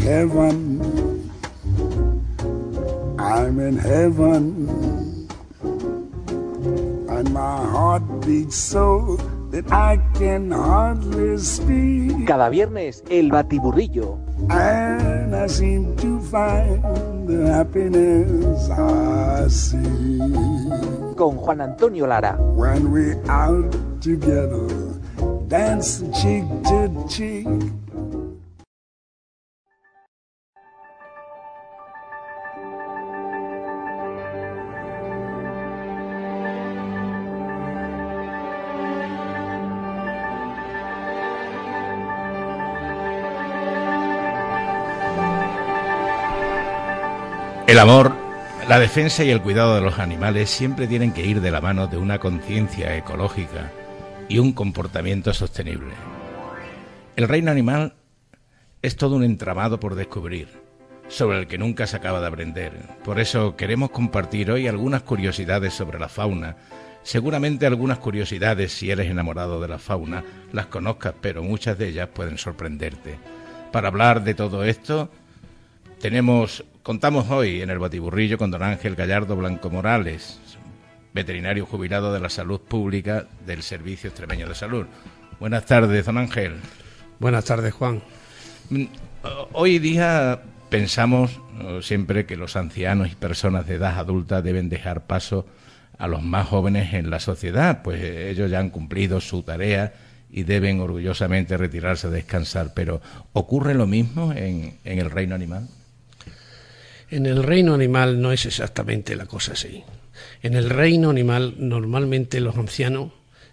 heaven. I'm in heaven. And my heart beats so that I can hardly speak. Cada viernes, El Batiburrillo. And I seem to find the happiness I see. Con Juan Antonio Lara. When we're out together, dance cheek to cheek. El amor, la defensa y el cuidado de los animales siempre tienen que ir de la mano de una conciencia ecológica y un comportamiento sostenible. El reino animal es todo un entramado por descubrir, sobre el que nunca se acaba de aprender. Por eso queremos compartir hoy algunas curiosidades sobre la fauna. Seguramente algunas curiosidades, si eres enamorado de la fauna, las conozcas, pero muchas de ellas pueden sorprenderte. Para hablar de todo esto, contamos hoy en el Batiburrillo con don Ángel Gallardo Blanco Morales, veterinario jubilado de la salud pública del Servicio Extremeño de Salud. Buenas tardes, don Ángel. Buenas tardes, Juan. Hoy día pensamos siempre que los ancianos y personas de edad adulta deben dejar paso a los más jóvenes en la sociedad, pues ellos ya han cumplido su tarea y deben orgullosamente retirarse a descansar. Pero ¿ocurre lo mismo en el reino animal? En el reino animal no es exactamente la cosa así. En el reino animal normalmente los ancianos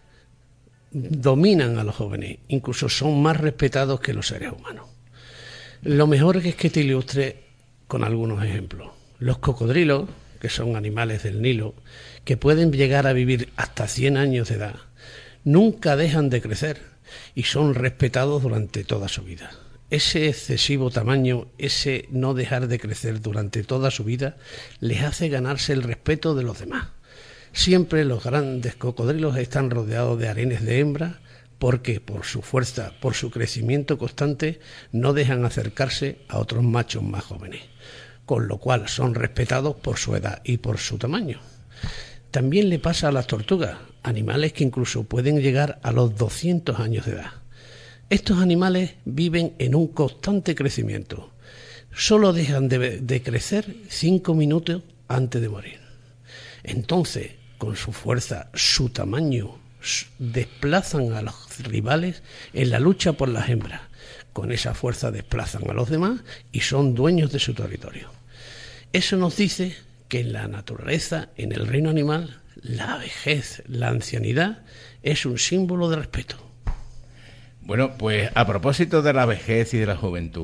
dominan a los jóvenes, incluso son más respetados que los seres humanos. Lo mejor es que te ilustre con algunos ejemplos. Los cocodrilos, que son animales del Nilo, que pueden llegar a vivir hasta 100 años de edad, nunca dejan de crecer y son respetados durante toda su vida. Ese excesivo tamaño, ese no dejar de crecer durante toda su vida, les hace ganarse el respeto de los demás. Siempre los grandes cocodrilos están rodeados de harenes de hembra, porque por su fuerza, por su crecimiento constante, no dejan acercarse a otros machos más jóvenes, con lo cual son respetados por su edad y por su tamaño. También le pasa a las tortugas, animales que incluso pueden llegar a los 200 años de edad. Estos animales viven en un constante crecimiento. Solo dejan de crecer 5 minutos antes de morir. Entonces, con su fuerza, su tamaño, desplazan a los rivales en la lucha por las hembras. Con esa fuerza desplazan a los demás y son dueños de su territorio. Eso nos dice que en la naturaleza, en el reino animal, la vejez, la ancianidad, es un símbolo de respeto. Bueno, pues a propósito de la vejez y de la juventud,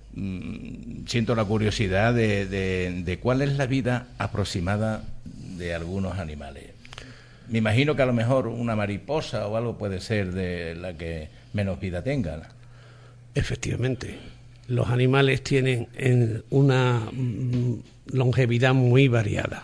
siento la curiosidad de cuál es la vida aproximada de algunos animales. Me imagino que a lo mejor una mariposa o algo puede ser de la que menos vida tenga. Efectivamente, los animales tienen una longevidad muy variada.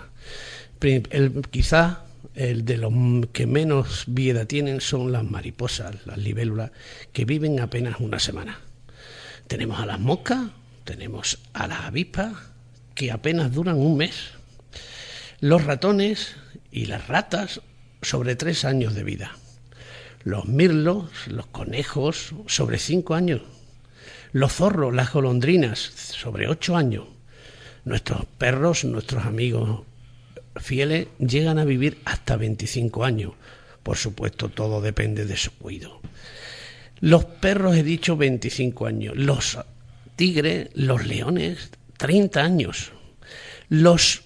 Quizás el de los que menos vida tienen son las mariposas, las libélulas, que viven apenas una semana. Tenemos a las moscas, tenemos a las avispas, que apenas duran un mes. Los ratones y las ratas, sobre 3 años de vida. Los mirlos, los conejos, sobre 5 años. Los zorros, las golondrinas, sobre 8 años. Nuestros perros, nuestros amigos fieles, llegan a vivir hasta 25 años. Por supuesto, todo depende de su cuidado. Los perros, he dicho 25 años. Los tigres, los leones, 30 años. Los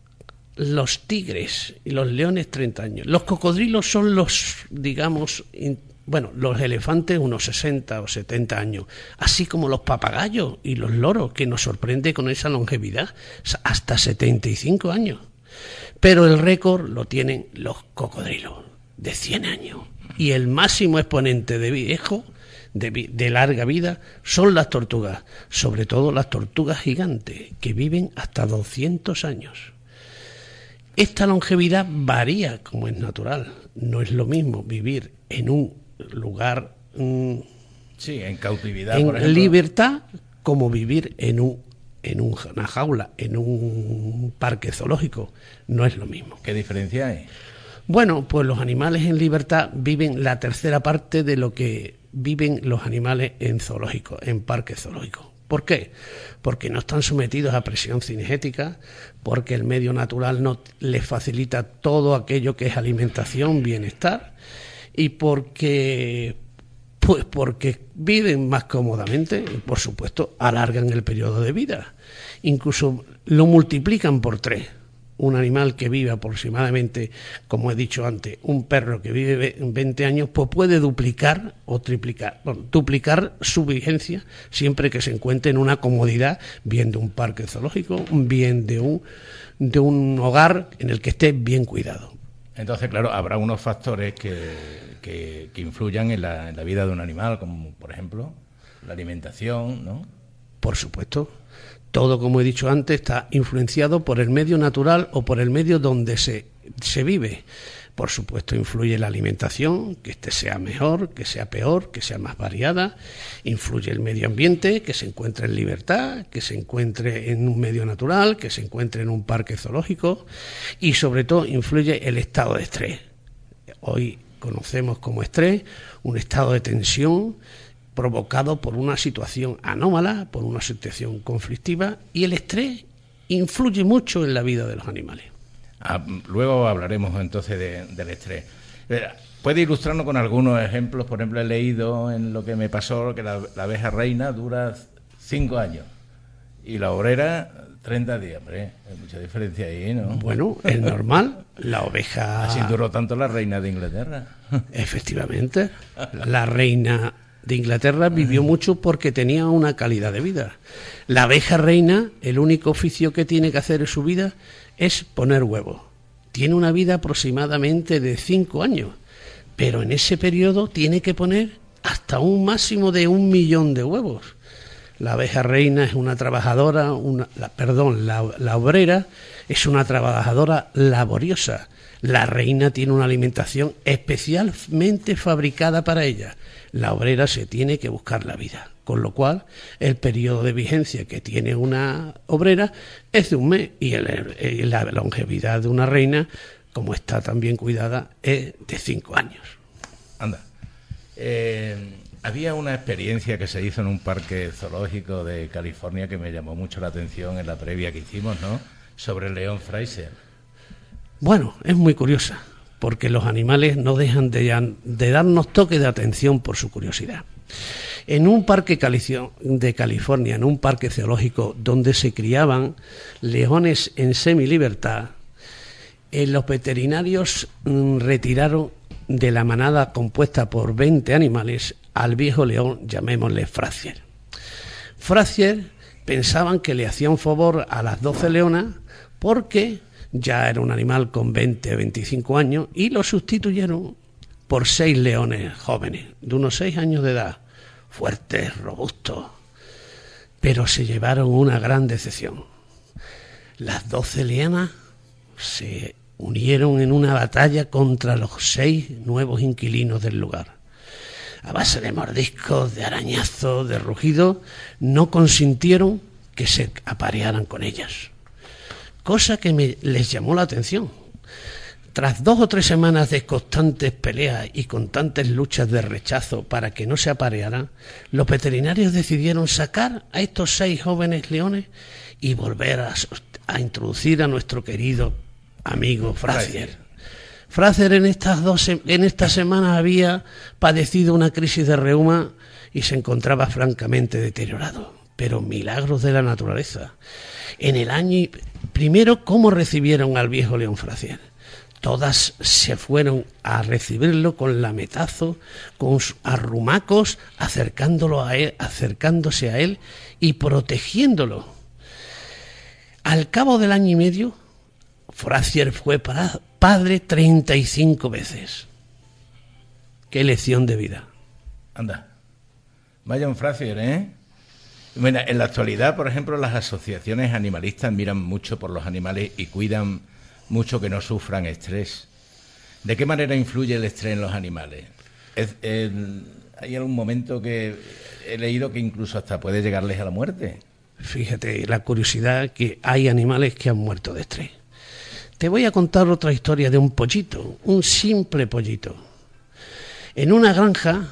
tigres y los leones, 30 años. Los cocodrilos son los, digamos, los elefantes, unos 60 o 70 años. Así como los papagayos y los loros, que nos sorprende con esa longevidad, hasta 75 años. Pero el récord lo tienen los cocodrilos, de 100 años. Y el máximo exponente de viejo, de larga vida, son las tortugas, sobre todo las tortugas gigantes, que viven hasta 200 años. Esta longevidad varía, como es natural. No es lo mismo vivir en un lugar sí, en cautividad, en por ejemplo, libertad, como vivir en una jaula, en un parque zoológico. No es lo mismo. ¿Qué diferencia hay? Bueno, pues los animales en libertad viven la tercera parte de lo que viven los animales en zoológicos, en parques zoológicos. ¿Por qué? Porque no están sometidos a presión cinegética, porque el medio natural no les facilita todo aquello que es alimentación, bienestar, y porque viven más cómodamente y, por supuesto, alargan el periodo de vida. Incluso lo multiplican por 3. Un animal que vive aproximadamente, como he dicho antes, un perro que vive 20 años, pues puede duplicar su vigencia siempre que se encuentre en una comodidad, bien de un parque zoológico, bien de un hogar en el que esté bien cuidado. Entonces, claro, habrá unos factores que influyan en la vida de un animal, como por ejemplo la alimentación, ¿no? Por supuesto. Todo, como he dicho antes, está influenciado por el medio natural o por el medio donde se vive. Por supuesto, influye la alimentación, que éste sea mejor, que sea peor, que sea más variada. Influye el medio ambiente, que se encuentre en libertad, que se encuentre en un medio natural, que se encuentre en un parque zoológico. Y, sobre todo, influye el estado de estrés. Hoy conocemos como estrés un estado de tensión provocado por una situación anómala, por una situación conflictiva, y el estrés influye mucho en la vida de los animales. Luego hablaremos entonces del estrés. ¿Puede ilustrarnos con algunos ejemplos? Por ejemplo, he leído en Lo que me pasó que la abeja reina dura 5 años y la obrera 30 días. Hombre, hay mucha diferencia ahí, ¿no? Bueno, es normal. La oveja... Así duró tanto la reina de Inglaterra. Efectivamente. La reina de Inglaterra vivió mucho porque tenía una calidad de vida. La abeja reina, el único oficio que tiene que hacer en su vida es poner huevos. Tiene una vida aproximadamente de 5 años, pero en ese periodo tiene que poner hasta un máximo de 1 millón de huevos. La abeja reina es una trabajadora, la obrera es una trabajadora laboriosa. La reina tiene una alimentación especialmente fabricada para ella. La obrera se tiene que buscar la vida, con lo cual el periodo de vigencia que tiene una obrera es de 1 mes y la longevidad de una reina, como está también cuidada, es de 5 años. Anda. Había una experiencia que se hizo en un parque zoológico de California que me llamó mucho la atención en la previa que hicimos, ¿no? Sobre el león Fraser. Bueno, es muy curiosa, porque los animales no dejan de darnos toque de atención por su curiosidad. En un parque de California, en un parque zoológico donde se criaban leones en semilibertad, los veterinarios retiraron de la manada compuesta por 20 animales al viejo león, llamémosle Frazier. Frazier pensaban que le hacía un favor a las 12 leonas porque ya era un animal con 20 o 25 años y lo sustituyeron por 6 leones jóvenes, de unos 6 años de edad, fuertes, robustos, pero se llevaron una gran decepción. Las 12 leonas se unieron en una batalla contra los 6 nuevos inquilinos del lugar. A base de mordiscos, de arañazos, de rugidos, no consintieron que se aparearan con ellas. Cosa que les llamó la atención. Tras 2 o 3 semanas de constantes peleas y constantes luchas de rechazo para que no se aparearan, los veterinarios decidieron sacar a estos 6 jóvenes leones y volver a introducir a nuestro querido amigo Frazier. Frazier en estas semanas había padecido una crisis de reuma y se encontraba francamente deteriorado. Pero milagros de la naturaleza. En el año primero, ¿cómo recibieron al viejo león Frazier? Todas se fueron a recibirlo con lametazo, con arrumacos, acercándose a él y protegiéndolo. Al cabo del año y medio, Frazier fue padre 35 veces. ¡Qué lección de vida! Anda, vaya un Frazier, ¿eh? Mira, en la actualidad, por ejemplo, las asociaciones animalistas miran mucho por los animales y cuidan mucho que no sufran estrés. ¿De qué manera influye el estrés en los animales? Hay algún momento que he leído que incluso hasta puede llegarles a la muerte. Fíjate la curiosidad, que hay animales que han muerto de estrés. Te voy a contar otra historia de un pollito, un simple pollito. En una granja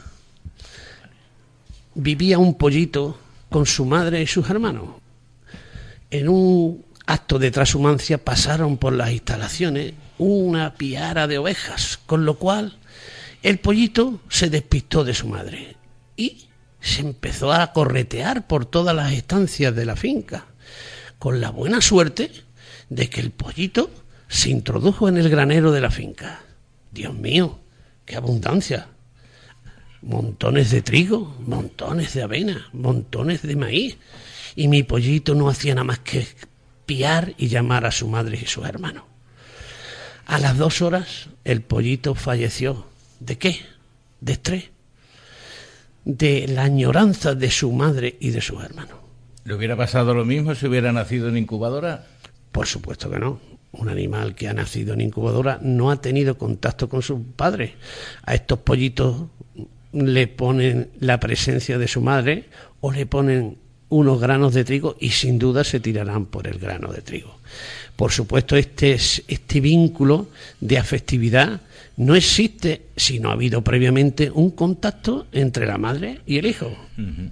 vivía un pollito con su madre y sus hermanos. En un acto de transhumancia pasaron por las instalaciones una piara de ovejas, con lo cual el pollito se despistó de su madre y se empezó a corretear por todas las estancias de la finca, con la buena suerte de que el pollito se introdujo en el granero de la finca. Dios mío, qué abundancia. Montones de trigo, montones de avena, montones de maíz. Y mi pollito no hacía nada más que piar y llamar a su madre y sus hermanos. A las 2 horas el pollito falleció. ¿De qué? De estrés. De la añoranza de su madre y de sus hermanos. ¿Le hubiera pasado lo mismo si hubiera nacido en incubadora? Por supuesto que no. Un animal que ha nacido en incubadora no ha tenido contacto con sus padres. A estos pollitos le ponen la presencia de su madre o le ponen unos granos de trigo y sin duda se tirarán por el grano de trigo. Por supuesto, este vínculo de afectividad no existe si no ha habido previamente un contacto entre la madre y el hijo. Uh-huh.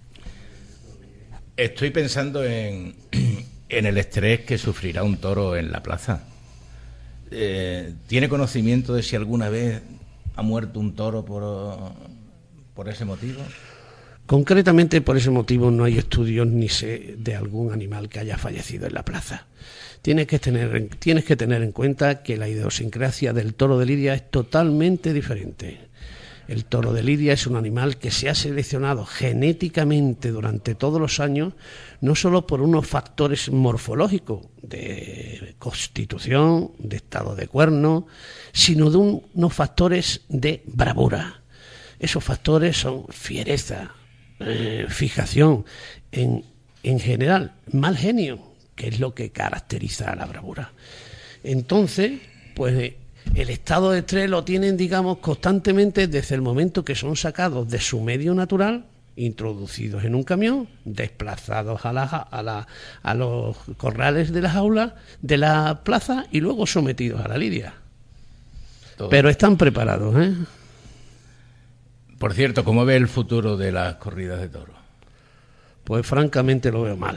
Estoy pensando en el estrés que sufrirá un toro en la plaza. ¿Tiene conocimiento de si alguna vez ha muerto un toro por ese motivo? Concretamente por ese motivo no hay estudios ni sé de algún animal que haya fallecido en la plaza. Tienes que tener en cuenta que la idiosincrasia del toro de lidia es totalmente diferente. El toro de lidia es un animal que se ha seleccionado genéticamente durante todos los años, no solo por unos factores morfológicos de constitución, de estado de cuerno, sino de unos factores de bravura. Esos factores son fiereza, fijación, en general, mal genio, que es lo que caracteriza a la bravura. Entonces, pues el estado de estrés lo tienen, digamos, constantemente desde el momento que son sacados de su medio natural, introducidos en un camión, desplazados a los corrales de las aulas, de la plaza y luego sometidos a la lidia. Todo. Pero están preparados, ¿eh? Por cierto, ¿cómo ve el futuro de las corridas de toros? Pues francamente lo veo mal.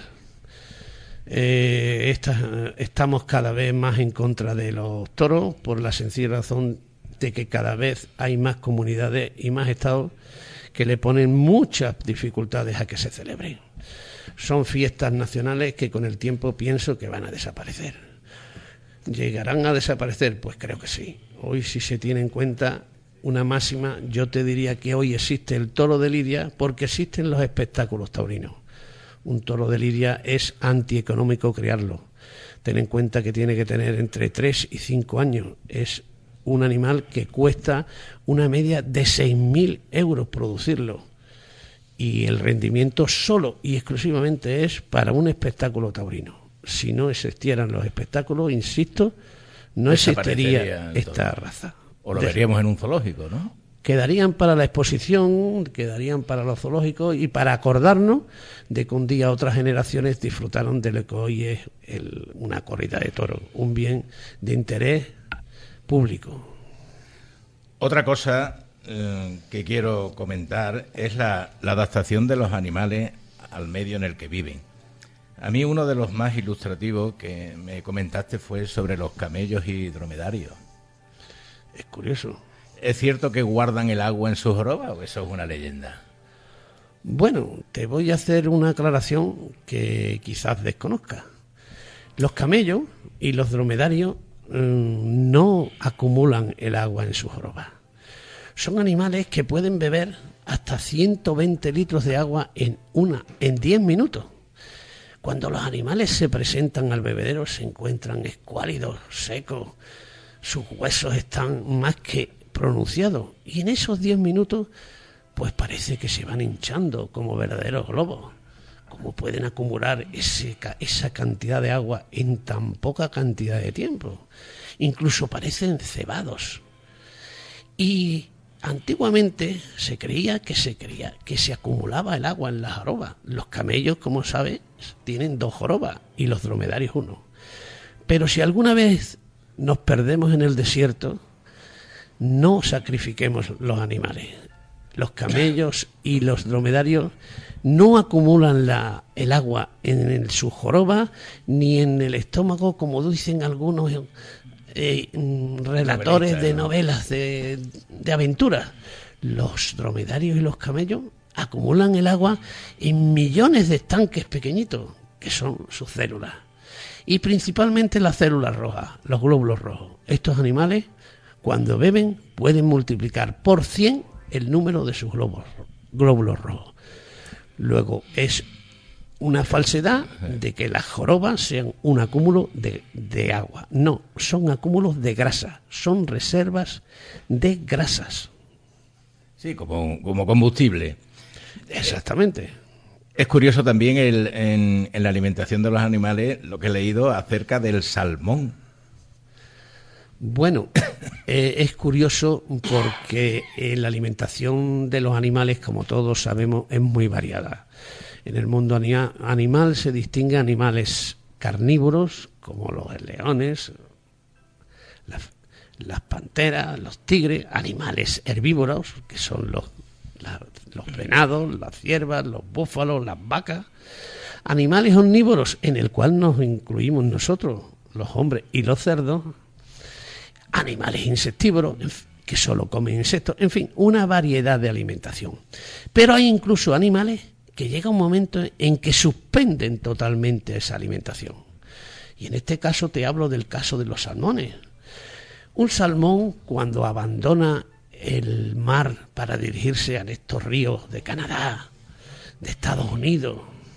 Estamos cada vez más en contra de los toros por la sencilla razón de que cada vez hay más comunidades y más estados que le ponen muchas dificultades a que se celebren. Son fiestas nacionales que con el tiempo pienso que van a desaparecer. ¿Llegarán a desaparecer? Pues creo que sí. Hoy, si se tiene en cuenta una máxima, yo te diría que hoy existe el toro de lidia porque existen los espectáculos taurinos. Un toro de lidia es antieconómico criarlo. Ten en cuenta que tiene que tener entre 3 y 5 años. Es un animal que cuesta una media de 6.000 euros producirlo. Y el rendimiento solo y exclusivamente es para un espectáculo taurino. Si no existieran los espectáculos, insisto, no existiría esta raza. O lo veríamos en un zoológico, ¿no? Quedarían para la exposición, quedarían para los zoológicos y para acordarnos de que un día otras generaciones disfrutaron de lo que hoy es una corrida de toros, un bien de interés público. Otra cosa que quiero comentar es la adaptación de los animales al medio en el que viven. A mí uno de los más ilustrativos que me comentaste fue sobre los camellos y dromedarios. Es curioso. ¿Es cierto que guardan el agua en sus jorobas o eso es una leyenda? Bueno, te voy a hacer una aclaración que quizás desconozcas. Los camellos y los dromedarios no acumulan el agua en sus jorobas. Son animales que pueden beber hasta 120 litros de agua en 10 minutos. Cuando los animales se presentan al bebedero se encuentran escuálidos, secos, sus huesos están más que pronunciados y en esos 10 minutos pues parece que se van hinchando como verdaderos globos. ¿Cómo pueden acumular esa cantidad de agua en tan poca cantidad de tiempo? Incluso parecen cebados. Y Antiguamente se creía que se acumulaba el agua en las jorobas. Los camellos, como sabes, tienen 2 jorobas y los dromedarios 1. Pero si alguna vez nos perdemos en el desierto, no sacrifiquemos los animales. Los camellos y los dromedarios no acumulan el agua en su joroba ni en el estómago, como dicen algunos relatores de novelas de aventuras. Los dromedarios y los camellos acumulan el agua en millones de estanques pequeñitos, que son sus células. Y principalmente las células rojas, los glóbulos rojos. Estos animales, cuando beben, pueden multiplicar por 100 el número de sus glóbulos rojos. Luego, es una falsedad de que las jorobas sean un acúmulo de agua. No, son acúmulos de grasa, son reservas de grasas. Sí, como combustible. Exactamente. Es curioso también en la alimentación de los animales lo que he leído acerca del salmón. Bueno, es curioso porque la alimentación de los animales, como todos sabemos, es muy variada. En el mundo animal se distinguen animales carnívoros, como los leones, las panteras, los tigres, animales herbívoros, que son los venados, las ciervas, los búfalos, las vacas, animales omnívoros, en el cual nos incluimos nosotros, los hombres y los cerdos, animales insectívoros, que solo comen insectos, en fin, una variedad de alimentación. Pero hay incluso animales que llega un momento en que suspenden totalmente esa alimentación. Y en este caso te hablo del caso de los salmones. Un salmón, cuando abandona el mar para dirigirse a estos ríos de Canadá, de Estados Unidos,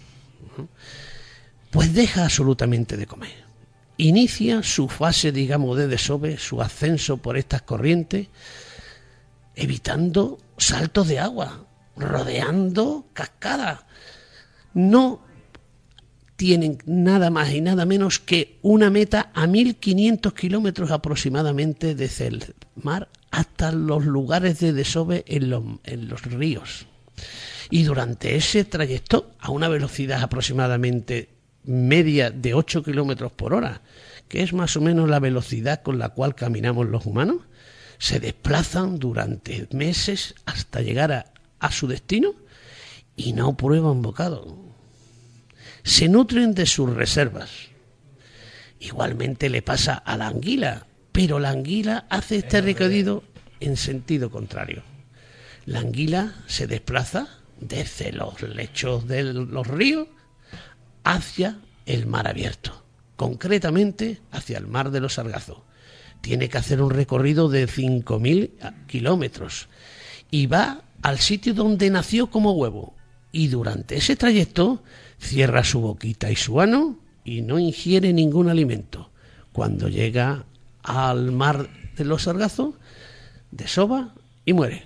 pues deja absolutamente de comer. Inicia su fase, digamos, de desove, su ascenso por estas corrientes, evitando saltos de agua, rodeando cascadas. No tienen nada más y nada menos que una meta a 1.500 kilómetros aproximadamente desde el mar hasta los lugares de desove en los ríos. Y durante ese trayecto, a una velocidad aproximadamente media de 8 kilómetros por hora, que es más o menos la velocidad con la cual caminamos los humanos, se desplazan durante meses hasta llegar a su destino y no prueban bocado. Se nutren de sus reservas. Igualmente le pasa a la anguila, pero la anguila hace este recorrido en sentido contrario. La anguila se desplaza desde los lechos de los ríos hacia el mar abierto, concretamente hacia el mar de los Sargazos. Tiene que hacer un recorrido de 5.000 kilómetros y va al sitio donde nació como huevo, y durante ese trayecto cierra su boquita y su ano y no ingiere ningún alimento. Cuando llega al mar de los Sargazos, desova y muere.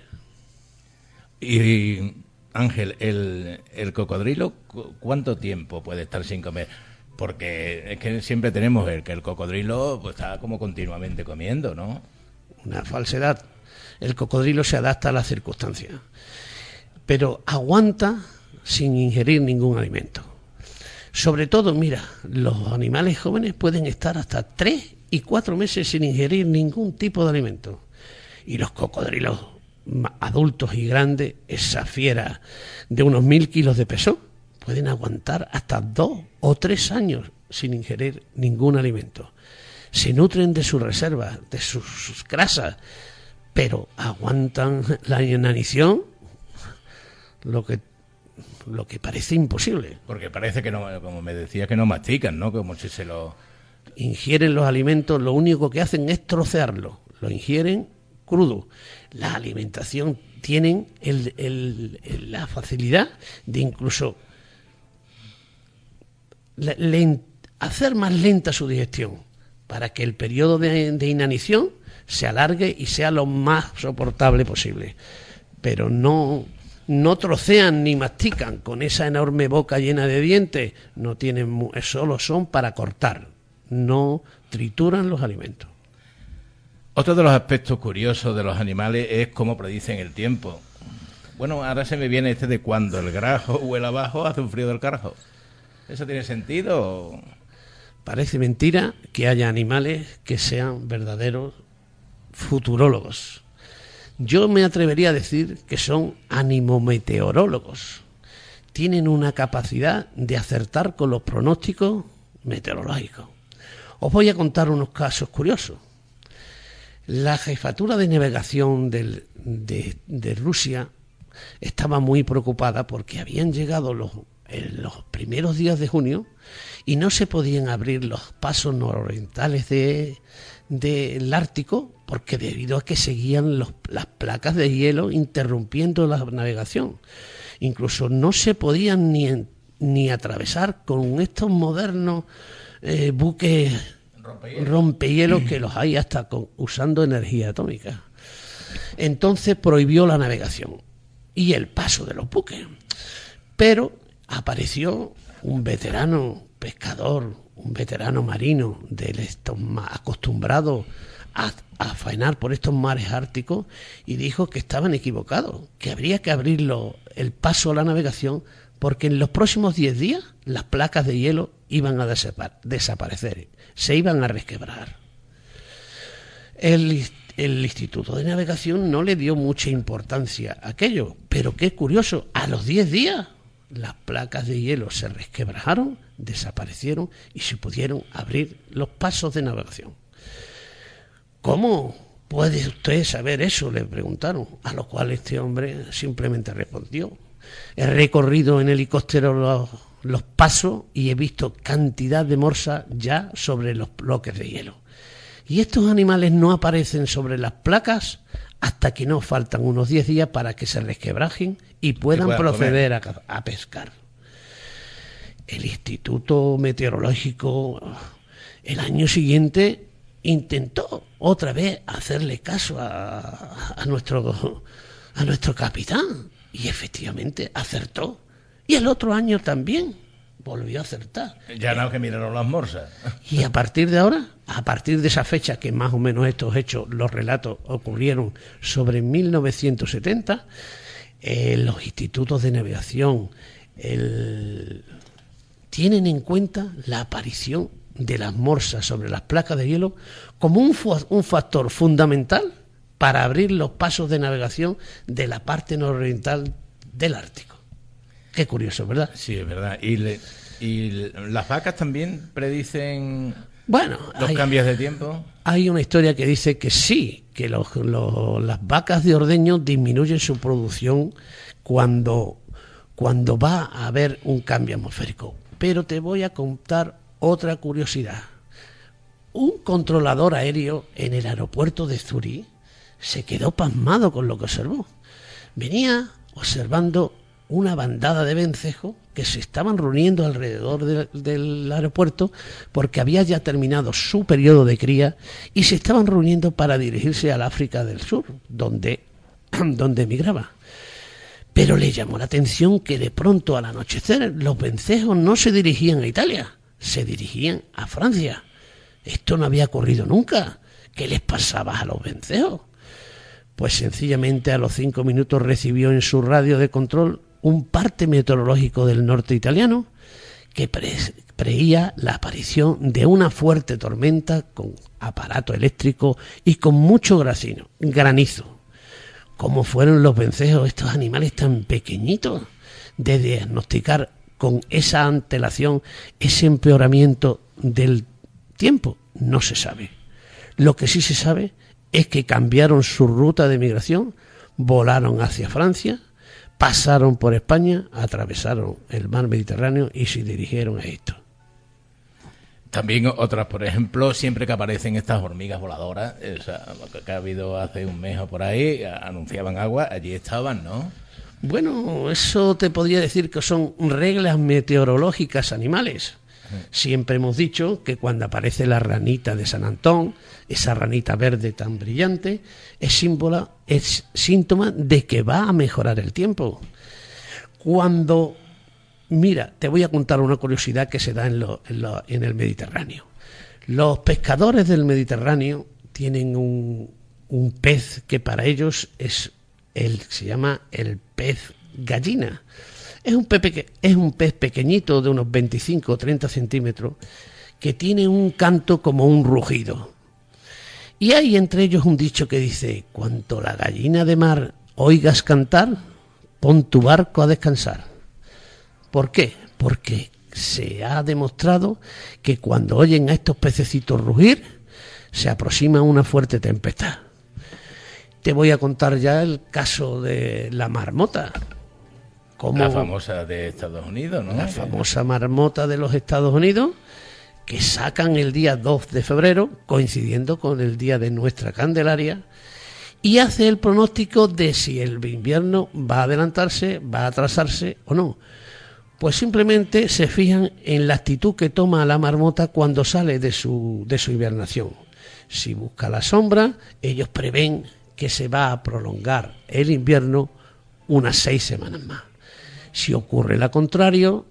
Y Ángel, el cocodrilo, ¿cuánto tiempo puede estar sin comer? Porque es que siempre tenemos que el cocodrilo pues, está como continuamente comiendo, ¿no? Una falsedad. El cocodrilo se adapta a las circunstancias, pero aguanta sin ingerir ningún alimento. Sobre todo, mira, los animales jóvenes pueden estar hasta 3 y 4 meses sin ingerir ningún tipo de alimento. Y los cocodrilos adultos y grandes, esa fiera de unos 1.000 kilos de peso, pueden aguantar hasta 2 o 3 años sin ingerir ningún alimento. Se nutren de sus reservas, de sus grasas, pero aguantan la inanición lo que parece imposible. Porque parece que no, como me decía, que no mastican, ¿no? Como si se lo... Ingieren los alimentos, lo único que hacen es trocearlo, lo ingieren crudo. La alimentación tienen la facilidad de incluso hacer más lenta su digestión para que el periodo de inanición se alargue y sea lo más soportable posible. Pero no trocean ni mastican con esa enorme boca llena de dientes, no solo son para cortar, no trituran los alimentos. Otro de los aspectos curiosos de los animales es cómo predicen el tiempo. Bueno, ahora se me viene este de cuando el grajo huele abajo, hace un frío del carajo. ¿Eso tiene sentido? Parece mentira que haya animales que sean verdaderos futurólogos. Yo me atrevería a decir que son animometeorólogos. Tienen una capacidad de acertar con los pronósticos meteorológicos. Os voy a contar unos casos curiosos. La jefatura de navegación de Rusia estaba muy preocupada porque habían llegado en los primeros días de junio y no se podían abrir los pasos nororientales del Ártico porque debido a que seguían las placas de hielo interrumpiendo la navegación. Incluso no se podían ni atravesar con estos modernos buques rompehielos que los hay hasta usando energía atómica. Entonces prohibió la navegación y el paso de los buques. Pero apareció un veterano pescador, un veterano marino acostumbrado a faenar por estos mares árticos y dijo que estaban equivocados, que habría que abrirlo el paso a la navegación porque en los próximos 10 días las placas de hielo iban a desaparecer, se iban a resquebrar. El Instituto de Navegación no le dio mucha importancia a aquello, pero qué curioso, a los 10 días las placas de hielo se resquebrajaron, desaparecieron y se pudieron abrir los pasos de navegación. ¿Cómo puede usted saber eso?, le preguntaron, a lo cual este hombre simplemente respondió: he recorrido en helicóptero los pasos y he visto cantidad de morsas ya sobre los bloques de hielo. Y estos animales no aparecen sobre las placas hasta que no faltan unos 10 días para que se resquebrajen y puedan proceder a pescar. El Instituto Meteorológico el año siguiente intentó otra vez hacerle caso a nuestro capitán y efectivamente acertó. Y el otro año también volvió a acertar. Ya no, que miraron las morsas. Y a partir de ahora, a partir de esa fecha, que más o menos estos hechos, los relatos ocurrieron sobre 1970, los institutos de navegación tienen en cuenta la aparición de las morsas sobre las placas de hielo como un factor fundamental para abrir los pasos de navegación de la parte nororiental del Ártico. Qué curioso, ¿verdad? Sí, es verdad. ¿Y las vacas también predicen los cambios de tiempo? Hay una historia que dice que sí, que las vacas de ordeño disminuyen su producción cuando va a haber un cambio atmosférico. Pero te voy a contar otra curiosidad. Un controlador aéreo en el aeropuerto de Zurich se quedó pasmado con lo que observó. Venía observando una bandada de vencejos que se estaban reuniendo alrededor del aeropuerto porque había ya terminado su periodo de cría y se estaban reuniendo para dirigirse al África del Sur, donde emigraba. Pero le llamó la atención que de pronto al anochecer los vencejos no se dirigían a Italia, se dirigían a Francia. Esto no había ocurrido nunca. ¿Qué les pasaba a los vencejos? Pues sencillamente a los 5 minutos recibió en su radio de control un parte meteorológico del norte italiano que preía la aparición de una fuerte tormenta con aparato eléctrico y con mucho granizo. ¿Cómo fueron los vencejos, estos animales tan pequeñitos, de diagnosticar con esa antelación ese empeoramiento del tiempo? No se sabe. Lo que sí se sabe es que cambiaron su ruta de migración, volaron hacia Francia, pasaron por España, atravesaron el mar Mediterráneo y se dirigieron a Egipto. También otras, por ejemplo, siempre que aparecen estas hormigas voladoras, que ha habido hace un mes o por ahí, anunciaban agua, allí estaban, ¿no? Bueno, eso te podría decir que son reglas meteorológicas animales. Siempre hemos dicho que cuando aparece la ranita de San Antón, esa ranita verde tan brillante, es síntoma de que va a mejorar el tiempo. Mira, te voy a contar una curiosidad que se da en el Mediterráneo. Los pescadores del Mediterráneo tienen un pez que para ellos se llama el pez gallina. Es un pez pequeñito de unos 25 o 30 centímetros que tiene un canto como un rugido. Y hay entre ellos un dicho que dice: cuanto la gallina de mar oigas cantar, pon tu barco a descansar. ¿Por qué? Porque se ha demostrado que cuando oyen a estos pececitos rugir, se aproxima una fuerte tempestad. Te voy a contar ya el caso de la marmota. La famosa de Estados Unidos, ¿no? La famosa marmota de los Estados Unidos, que sacan el día 2 de febrero, coincidiendo con el día de nuestra Candelaria, y hace el pronóstico de si el invierno va a adelantarse, va a atrasarse o no. Pues simplemente se fijan en la actitud que toma la marmota cuando sale de su hibernación. Si busca la sombra, ellos prevén que se va a prolongar el invierno unas 6 semanas más. Si ocurre lo contrario,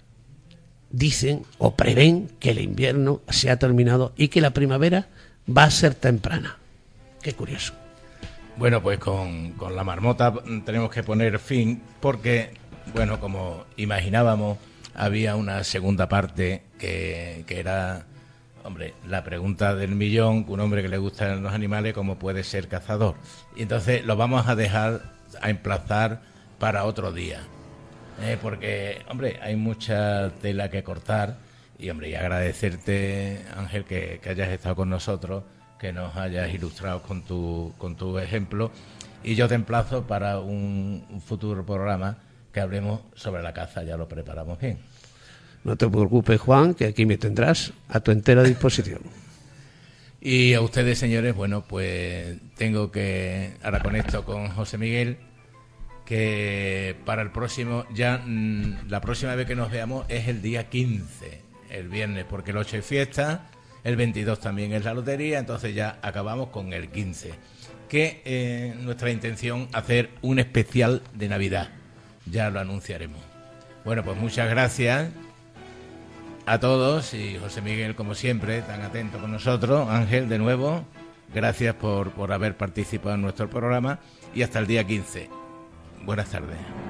dicen o prevén que el invierno se ha terminado y que la primavera va a ser temprana. Qué curioso. Bueno, pues con la marmota tenemos que poner fin porque, bueno, como imaginábamos, había una segunda parte que era, hombre, la pregunta del millón, un hombre que le gustan los animales, ¿cómo puede ser cazador? Y entonces lo vamos a dejar, a emplazar para otro día. Porque, hombre, hay mucha tela que cortar y, hombre, y agradecerte, Ángel, que hayas estado con nosotros, que nos hayas ilustrado con tu ejemplo, y yo te emplazo para un futuro programa que hablemos sobre la caza, ya lo preparamos bien. No te preocupes, Juan, que aquí me tendrás a tu entera disposición. Y a ustedes, señores, bueno, pues tengo que, ahora conecto con José Miguel, que para el próximo, ya la próxima vez que nos veamos es el día 15, el viernes, porque el 8 es fiesta, el 22 también es la lotería, entonces ya acabamos con el 15, que nuestra intención hacer un especial de Navidad, ya lo anunciaremos. Bueno, pues muchas gracias a todos y José Miguel, como siempre, tan atento con nosotros. Ángel, de nuevo, gracias por haber participado en nuestro programa y hasta el día 15. Buenas tardes.